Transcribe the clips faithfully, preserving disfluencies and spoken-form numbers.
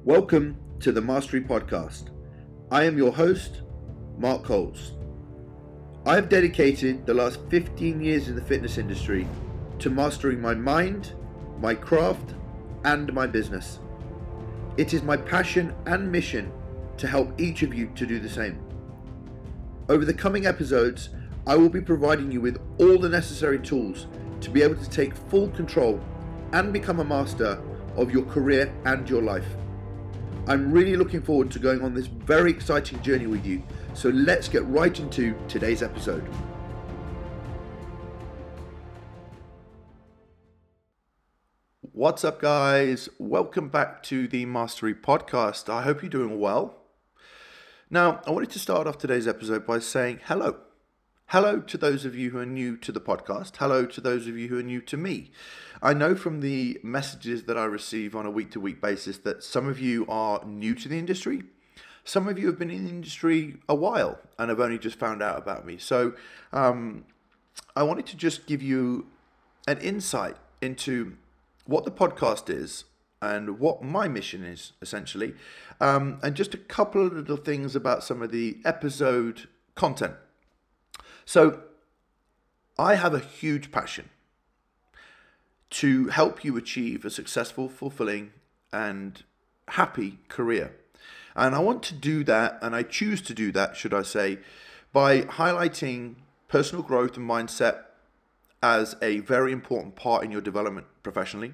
Welcome to the Mastery Podcast. I am your host, Mark Coles. I have dedicated the last fifteen years in the fitness industry to mastering my mind, my craft, and my business. It is my passion and mission to help each of you to do the same. Over the coming episodes, I will be providing you with all the necessary tools to be able to take full control and become a master of your career and your life. I'm really looking forward to going on this very exciting journey with you, so let's get right into today's episode. What's up, guys? Welcome back to the Mastery Podcast. I hope you're doing well. Now, I wanted to start off today's episode by saying hello. Hello to those of you who are new to the podcast. Hello to those of you who are new to me. I know from the messages that I receive on a week-to-week basis that some of you are new to the industry. Some of you have been in the industry a while and have only just found out about me. So um, I wanted to just give you an insight into what the podcast is and what my mission is, essentially, um, and just a couple of little things about some of the episode content. So I have a huge passion to help you achieve a successful, fulfilling, and happy career. And I want to do that, and I choose to do that, should I say, by highlighting personal growth and mindset as a very important part in your development professionally.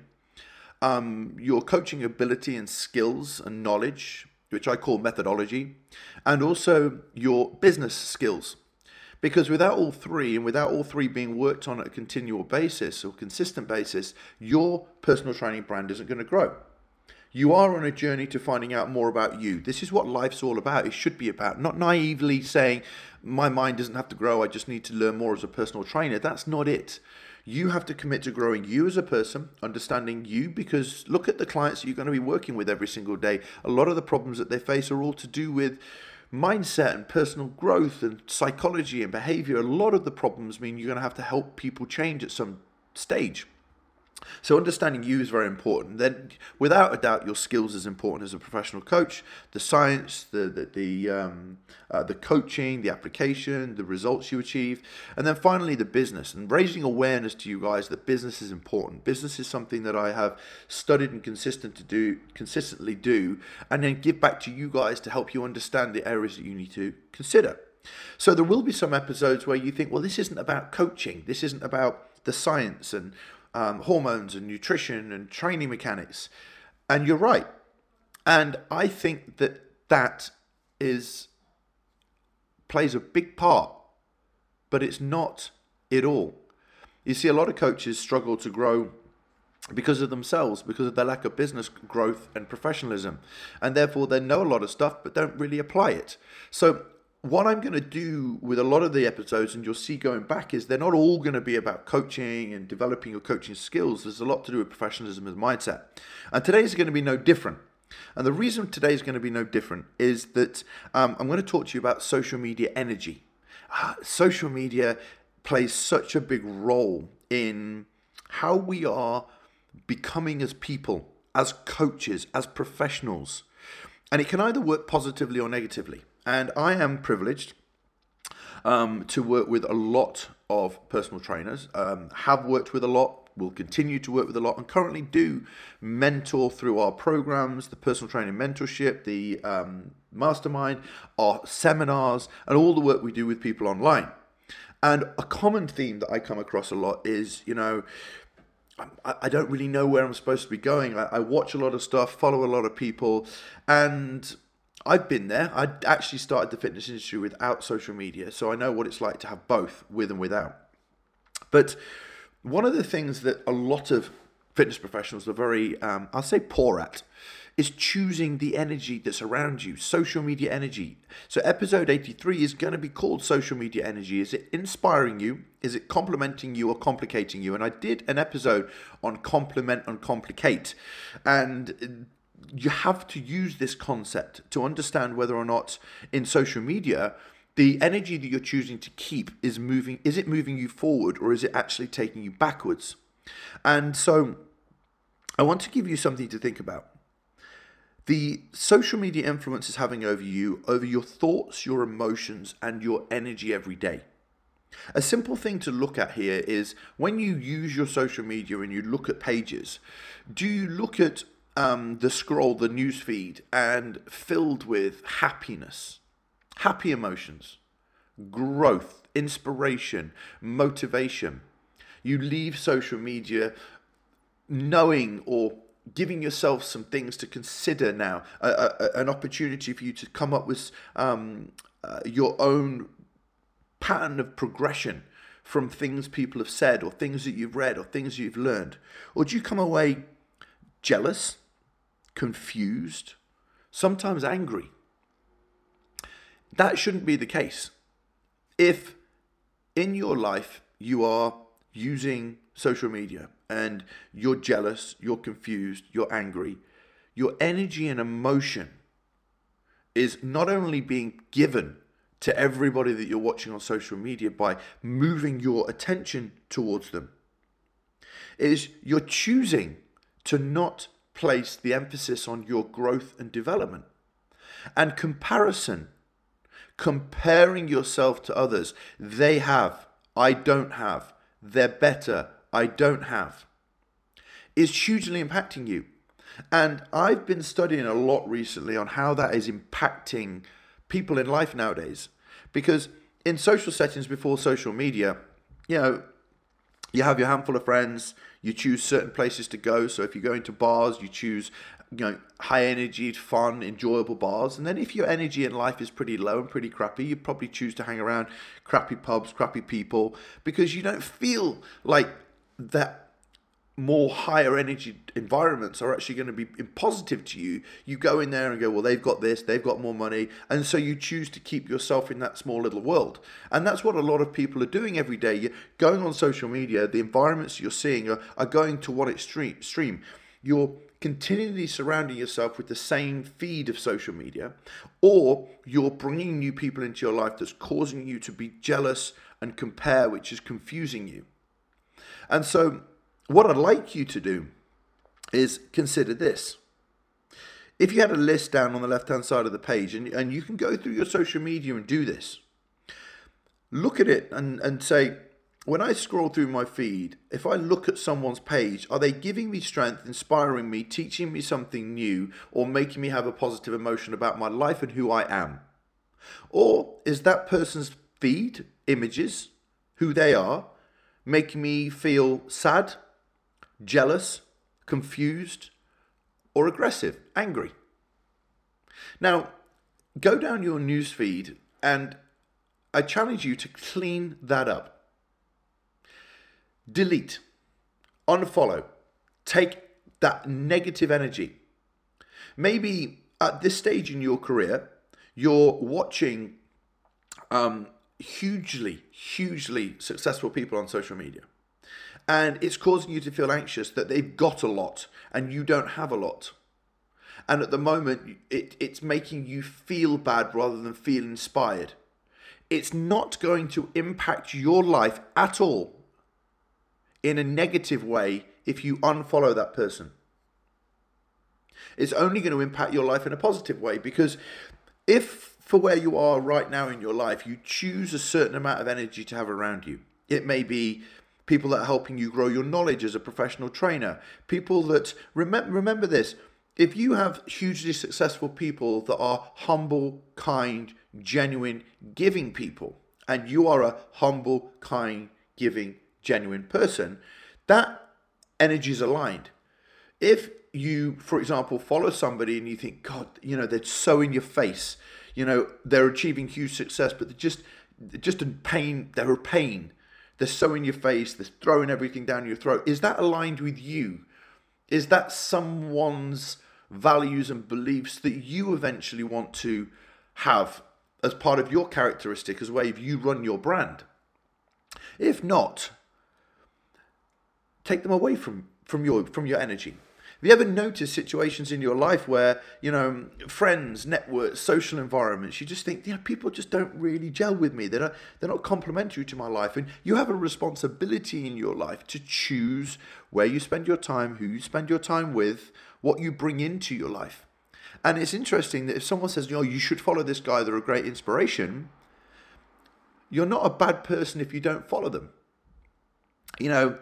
Um, your coaching ability and skills and knowledge, which I call methodology, and also your business skills. Because without all three, and without all three being worked on at a continual basis or consistent basis, your personal training brand isn't going to grow. You are on a journey to finding out more about you. This is what life's all about. It should be about. Not naively saying, my mind doesn't have to grow, I just need to learn more as a personal trainer. That's not it. You have to commit to growing you as a person, understanding you, because look at the clients that you're going to be working with every single day. A lot of the problems that they face are all to do with mindset and personal growth and psychology and behavior. A lot of the problems mean you're going to have to help people change at some stage. So understanding you is very important. Then, without a doubt, your skills is important as a professional coach. The science, the the the, um, uh, the coaching, the application, the results you achieve, and then finally the business and raising awareness to you guys that business is important. Business is something that I have studied and consistent to do, consistently do, and then give back to you guys to help you understand the areas that you need to consider. So there will be some episodes where you think, well, this isn't about coaching. This isn't about the science and Um, hormones and nutrition and training mechanics. And you're right. And I think that that is plays a big part, but it's not it all. You see, a lot of coaches struggle to grow because of themselves, because of their lack of business growth and professionalism. And therefore they know a lot of stuff, but don't really apply it. So what I'm going to do with a lot of the episodes, and you'll see going back, is they're not all going to be about coaching and developing your coaching skills. There's a lot to do with professionalism and mindset. And today's going to be no different. And the reason today's going to be no different is that um, I'm going to talk to you about social media energy. Uh, social media plays such a big role in how we are becoming as people, as coaches, as professionals. And it can either work positively or negatively. And I am privileged um, to work with a lot of personal trainers, um, have worked with a lot, will continue to work with a lot, and currently do mentor through our programs, the personal training mentorship, the um, mastermind, our seminars, and all the work we do with people online. And a common theme that I come across a lot is, you know, I, I don't really know where I'm supposed to be going. I, I watch a lot of stuff, follow a lot of people, and I've been there. I actually started the fitness industry without social media, so I know what it's like to have both, with and without. But one of the things that a lot of fitness professionals are very, um, I'll say poor at, is choosing the energy that's around you, social media energy. So episode eighty-three is going to be called Social Media Energy. Is it inspiring you? Is it complementing you or complicating you? And I did an episode on complement and complicate. And you have to use this concept to understand whether or not in social media, the energy that you're choosing to keep is moving, is it moving you forward or is it actually taking you backwards? And so I want to give you something to think about. the social media influence is having over you, over your thoughts, your emotions, and your energy every day. A simple thing to look at here is when you use your social media and you look at pages, do you look at um, the scroll, the news feed, and filled with happiness, happy emotions, growth, inspiration, motivation? You leave social media knowing or giving yourself some things to consider now, a, a, an opportunity for you to come up with um, uh, your own pattern of progression from things people have said or things that you've read or things you've learned? Or do you come away jealous, confused, sometimes angry? That shouldn't be the case. If in your life you are using social media and you're jealous, you're confused, you're angry, your energy and emotion is not only being given to everybody that you're watching on social media by moving your attention towards them, is you're choosing to not place the emphasis on your growth and development. And comparison, comparing yourself to others, they have, I don't have, they're better, I don't have, is hugely impacting you. And I've been studying a lot recently on how that is impacting people in life nowadays. Because in social settings before social media, you know, you have your handful of friends, you choose certain places to go. So if you're going to bars, you choose, you know, high energy, fun, enjoyable bars. And then if your energy in life is pretty low and pretty crappy, you probably choose to hang around crappy pubs, crappy people, because you don't feel like that more higher energy environments are actually going to be positive to you. You go in there and go, well, they've got this, they've got more money. And so you choose to keep yourself in that small little world. And that's what a lot of people are doing every day. You're going on social media, the environments you're seeing are, are going to one extreme. extreme. You're continually surrounding yourself with the same feed of social media, or you're bringing new people into your life that's causing you to be jealous and compare, which is confusing you. And so what I'd like you to do is consider this. If you had a list down on the left-hand side of the page, and, and you can go through your social media and do this, look at it and, and say, when I scroll through my feed, if I look at someone's page, are they giving me strength, inspiring me, teaching me something new, or making me have a positive emotion about my life and who I am? Or is that person's feed, images, who they are, making me feel sad, jealous, confused, or aggressive, angry? Now, go down your newsfeed and I challenge you to clean that up. Delete, unfollow, take that negative energy. Maybe at this stage in your career, you're watching um, hugely, hugely successful people on social media. And it's causing you to feel anxious that they've got a lot and you don't have a lot. And at the moment, it, it's making you feel bad rather than feel inspired. It's not going to impact your life at all in a negative way if you unfollow that person. It's only going to impact your life in a positive way, because if for where you are right now in your life, you choose a certain amount of energy to have around you, it may be people that are helping you grow your knowledge as a professional trainer, people that, remember, remember this, if you have hugely successful people that are humble, kind, genuine, giving people, and you are a humble, kind, giving, genuine person, that energy is aligned. If you, for example, follow somebody and you think, God, you know, they're so in your face, you know, they're achieving huge success, but they're just, they're just in pain, they're a pain. They're so in your face, they're throwing everything down your throat. Is that aligned with you? Is that someone's values and beliefs that you eventually want to have as part of your characteristic, as a way of you run your brand? If not, take them away from, from your from your energy. Have you ever noticed situations in your life where, you know, friends, networks, social environments, you just think, you know, people just don't really gel with me. They're not, they're not complementary to my life. And you have a responsibility in your life to choose where you spend your time, who you spend your time with, what you bring into your life. And it's interesting that if someone says, you know, you should follow this guy, they're a great inspiration, you're not a bad person if you don't follow them. You know,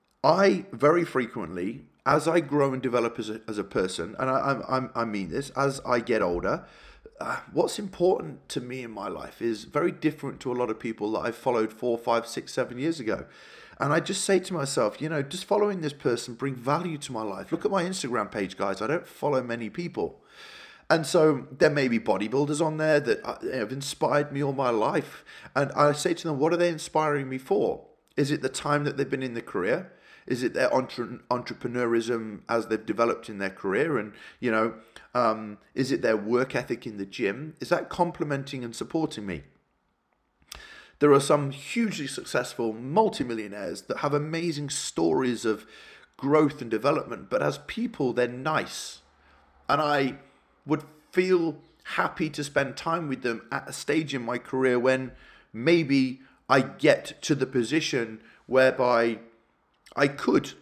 I very frequently, as I grow and develop as a, as a person, and I, I, I mean this, as I get older, uh, what's important to me in my life is very different to a lot of people that I followed four, five, six, seven years ago. And I just say to myself, you know, just following this person bring value to my life. Look at my Instagram page, guys. I don't follow many people. And so there may be bodybuilders on there that have inspired me all my life. And I say to them, what are they inspiring me for? Is it the time that they've been in the career? Is it their entre- entrepreneurism as they've developed in their career? And, you know, um, is it their work ethic in the gym? Is that complementing and supporting me? There are some hugely successful multimillionaires that have amazing stories of growth and development, but as people, they're nice. And I would feel happy to spend time with them at a stage in my career when maybe I get to the position whereby I could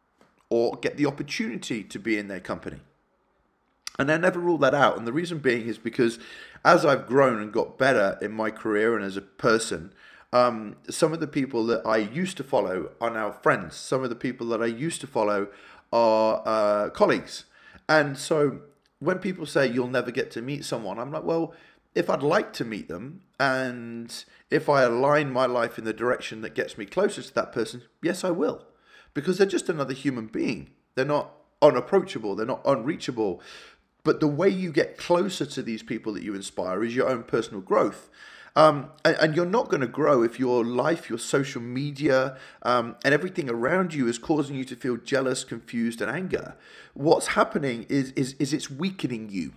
or get the opportunity to be in their company. And I never rule that out. And the reason being is because as I've grown and got better in my career and as a person, um, some of the people that I used to follow are now friends. Some of the people that I used to follow are uh, colleagues. And so when people say you'll never get to meet someone, I'm like, well, if I'd like to meet them and if I align my life in the direction that gets me closer to that person, yes, I will. Because they're just another human being. They're not unapproachable. They're not unreachable. But the way you get closer to these people that you inspire is your own personal growth. Um, and, and you're not going to grow if your life, your social media, um, and everything around you is causing you to feel jealous, confused, and anger. What's happening is, is, is it's weakening you.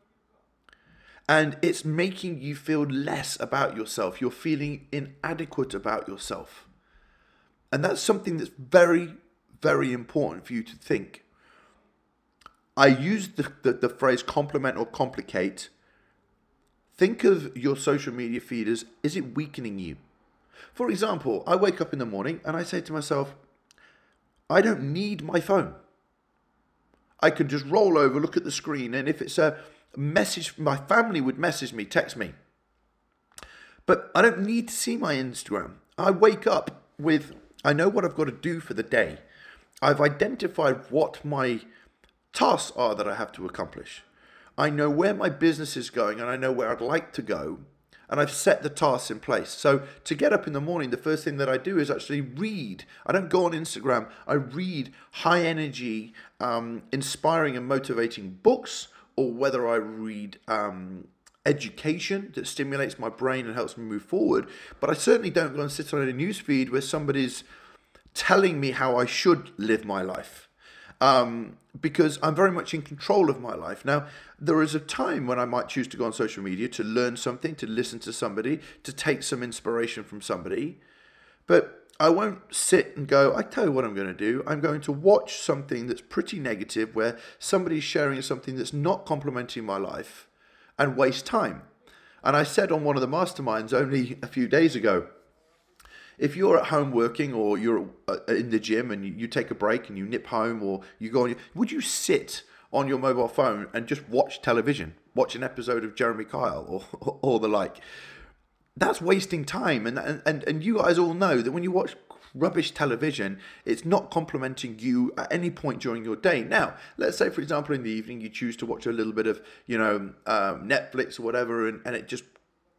And it's making you feel less about yourself. You're feeling inadequate about yourself. And that's something that's very, very important for you to think. I use the, the, the phrase complement or complicate. Think of your social media feed as, is it weakening you? For example, I wake up in the morning and I say to myself, I don't need my phone. I can just roll over, look at the screen, and if it's a message, my family would message me, text me. But I don't need to see my Instagram. I wake up with, I know what I've got to do for the day. I've identified what my tasks are that I have to accomplish. I know where my business is going and I know where I'd like to go, and I've set the tasks in place. So to get up in the morning, the first thing that I do is actually read. I don't go on Instagram. I read high energy, um, inspiring and motivating books, or whether I read um, education that stimulates my brain and helps me move forward. But I certainly don't go and sit on a newsfeed where somebody's telling me how I should live my life. Um, because I'm very much in control of my life. Now, there is a time when I might choose to go on social media to learn something, to listen to somebody, to take some inspiration from somebody. But I won't sit and go, I tell you what I'm going to do. I'm going to watch something that's pretty negative where somebody's sharing something that's not complementing my life and waste time. And I said on one of the masterminds only a few days ago, if you're at home working or you're in the gym and you take a break and you nip home or you go on, would you sit on your mobile phone and just watch television, watch an episode of Jeremy Kyle or, or the like? That's wasting time. And, and, and you guys all know that when you watch rubbish television, it's not complementing you at any point during your day. Now, let's say, for example, in the evening, you choose to watch a little bit of, you know, um, Netflix or whatever, and, and it just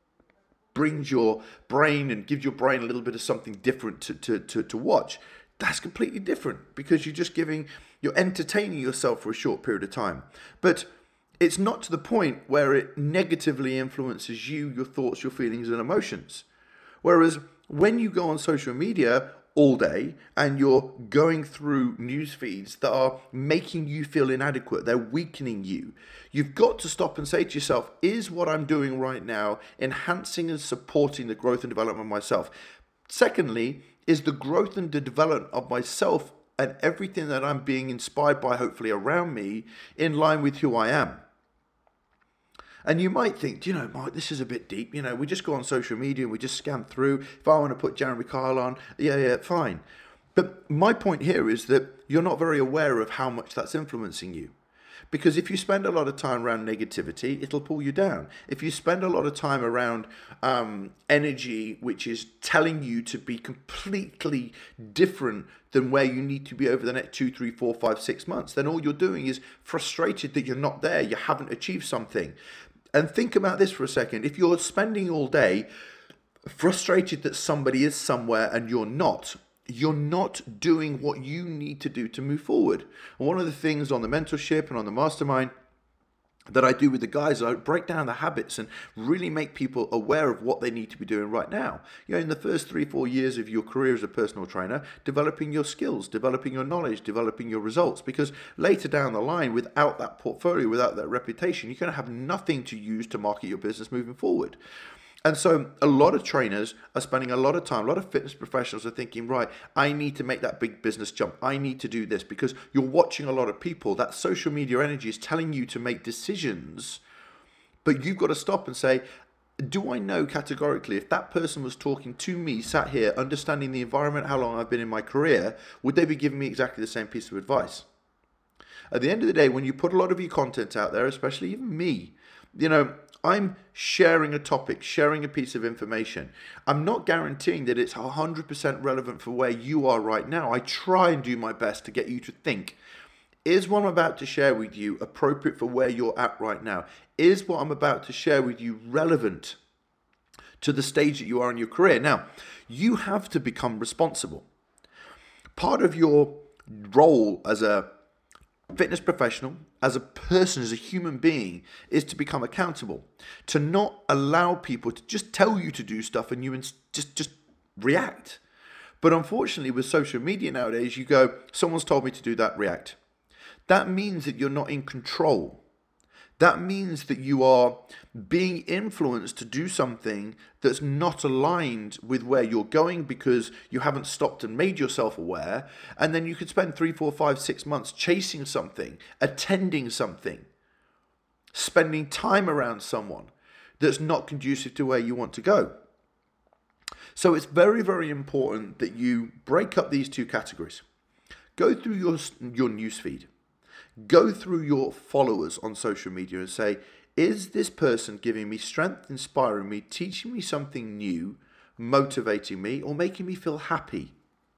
brings your brain and gives your brain a little bit of something different to, to, to, to watch. That's completely different because you're just giving, you're entertaining yourself for a short period of time. But it's not to the point where it negatively influences you, your thoughts, your feelings and emotions. Whereas when you go on social media all day and you're going through news feeds that are making you feel inadequate, they're weakening you, you've got to stop and say to yourself, is what I'm doing right now enhancing and supporting the growth and development of myself? Secondly, is the growth and the development of myself and everything that I'm being inspired by, hopefully around me, in line with who I am? And you might think, you know, Mark, this is a bit deep. You know, we just go on social media and we just scan through. If I want to put Jeremy Kyle on, yeah, yeah, fine. But my point here is that you're not very aware of how much that's influencing you. Because if you spend a lot of time around negativity, it'll pull you down. If you spend a lot of time around um, energy, which is telling you to be completely different than where you need to be over the next two, three, four, five, six months, then all you're doing is frustrated that you're not there, you haven't achieved something. And think about this for a second. If you're spending all day frustrated that somebody is somewhere and you're not, you're not doing what you need to do to move forward. And one of the things on the mentorship and on the mastermind that I do with the guys, I break down the habits and really make people aware of what they need to be doing right now. You know, in the first three, four years of your career as a personal trainer, developing your skills, developing your knowledge, developing your results, because later down the line, without that portfolio, without that reputation, you're going to have nothing to use to market your business moving forward. And so a lot of trainers are spending a lot of time, a lot of fitness professionals are thinking, right, I need to make that big business jump. I need to do this, because you're watching a lot of people. That social media energy is telling you to make decisions, but you've got to stop and say, do I know categorically if that person was talking to me, sat here, understanding the environment, how long I've been in my career, would they be giving me exactly the same piece of advice? At the end of the day, when you put a lot of your content out there, especially even me, you know, I'm sharing a topic, sharing a piece of information. I'm not guaranteeing that it's one hundred percent relevant for where you are right now. I try and do my best to get you to think, is what I'm about to share with you appropriate for where you're at right now? Is what I'm about to share with you relevant to the stage that you are in your career? Now, you have to become responsible. Part of your role as a fitness professional, as a person, as a human being, is to become accountable, to not allow people to just tell you to do stuff and you just just react. But unfortunately, with social media nowadays, you go, someone's told me to do that, react. That means that you're not in control. That means that you are being influenced to do something that's not aligned with where you're going because you haven't stopped and made yourself aware. And then you could spend three, four, five, six months chasing something, attending something, spending time around someone that's not conducive to where you want to go. So it's very, very important that you break up these two categories. Go through your, your newsfeed. Go through your followers on social media and say, is this person giving me strength, inspiring me, teaching me something new, motivating me, or making me feel happy?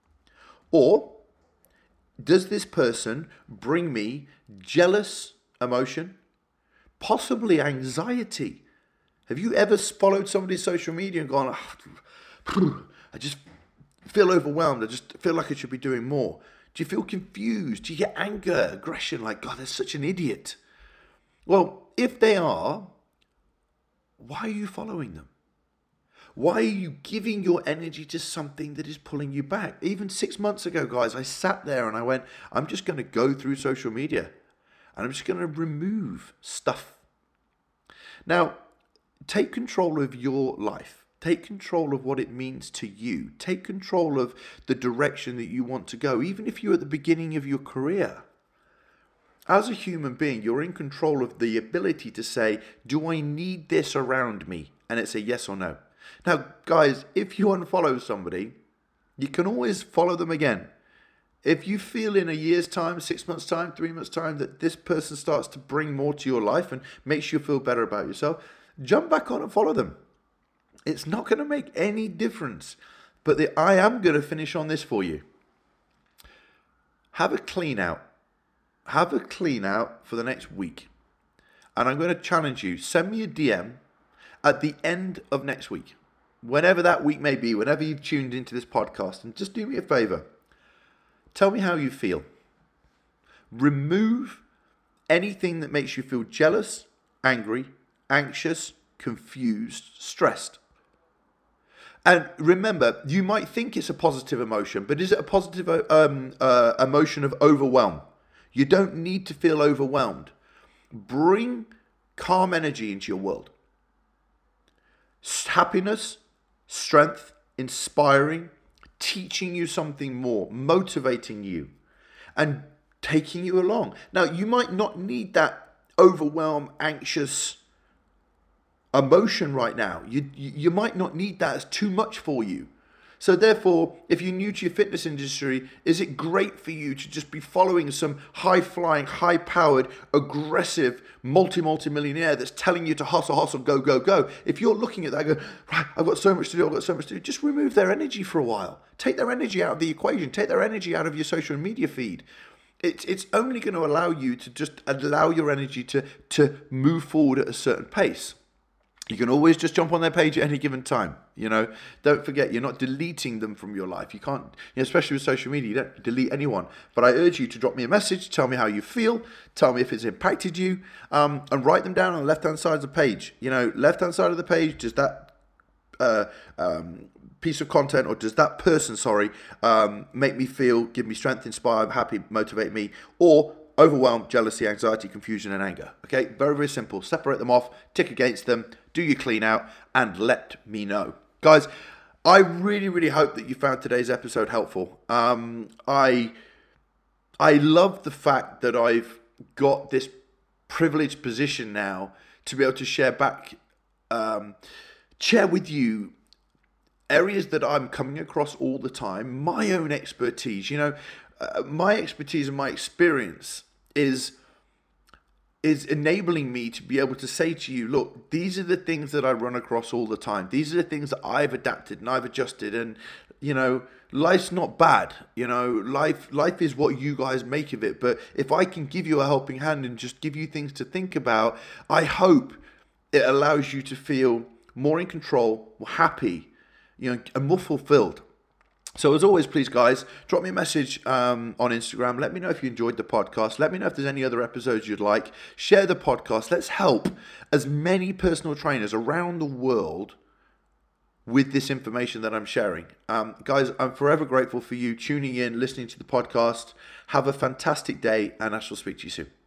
Or does this person bring me jealous emotion, possibly anxiety? Have you ever followed somebody's social media and gone, oh, I just feel overwhelmed, I just feel like I should be doing more? Do you feel confused? Do you get anger, aggression, like, God, they're such an idiot? Well, if they are, why are you following them? Why are you giving your energy to something that is pulling you back? Even six months ago, guys, I sat there and I went, I'm just going to go through social media and I'm just going to remove stuff. Now, take control of your life. Take control of what it means to you. Take control of the direction that you want to go, even if you're at the beginning of your career. As a human being, you're in control of the ability to say, do I need this around me? And it's a yes or no. Now, guys, if you unfollow somebody, you can always follow them again. If you feel in a year's time, six months' time, three months' time, that this person starts to bring more to your life and makes you feel better about yourself, jump back on and follow them. It's not going to make any difference. But the, I am going to finish on this for you. Have a clean out. Have a clean out for the next week. And I'm going to challenge you. Send me a D M at the end of next week. Whenever that week may be, whenever you've tuned into this podcast. And just do me a favor. Tell me how you feel. Remove anything that makes you feel jealous, angry, anxious, confused, stressed. And remember, you might think it's a positive emotion, but is it a positive um, uh, emotion of overwhelm? You don't need to feel overwhelmed. Bring calm energy into your world. Happiness, strength, inspiring, teaching you something more, motivating you, and taking you along. Now, you might not need that overwhelm, anxious emotion right now. You you might not need that. It's too much for you. So therefore, if you're new to your fitness industry, is it great for you to just be following some high-flying, high-powered, aggressive, multi-multi-millionaire that's telling you to hustle, hustle, go, go, go? If you're looking at that and go, right, I've got so much to do, I've got so much to do, just remove their energy for a while. Take their energy out of the equation. Take their energy out of your social media feed. It's it's only going to allow you to just allow your energy to, to move forward at a certain pace. You can always just jump on their page at any given time. You know, don't forget, you're not deleting them from your life. You can't, you know, especially with social media, you don't delete anyone. But I urge you to drop me a message, tell me how you feel, tell me if it's impacted you, um, and write them down on the left-hand side of the page. You know, left-hand side of the page, does that uh, um, piece of content, or does that person, sorry, um, make me feel, give me strength, inspire, happy, motivate me, or overwhelm, jealousy, anxiety, confusion, and anger. Okay, very, very simple. Separate them off, tick against them, do your clean out, and let me know. Guys, I really, really hope that you found today's episode helpful. Um, I, I love the fact that I've got this privileged position now to be able to share back, um, share with you areas that I'm coming across all the time, my own expertise. You know, uh, my expertise and my experience is is enabling me to be able to say to you, look, these are the things that I run across all the time. These are the things that I've adapted and I've adjusted. And, you know, life's not bad. You know, life life is what you guys make of it. But if I can give you a helping hand and just give you things to think about, I hope it allows you to feel more in control, more happy, you know, and more fulfilled. So as always, please, guys, drop me a message um, on Instagram. Let me know if you enjoyed the podcast. Let me know if there's any other episodes you'd like. Share the podcast. Let's help as many personal trainers around the world with this information that I'm sharing. Um, guys, I'm forever grateful for you tuning in, listening to the podcast. Have a fantastic day, and I shall speak to you soon.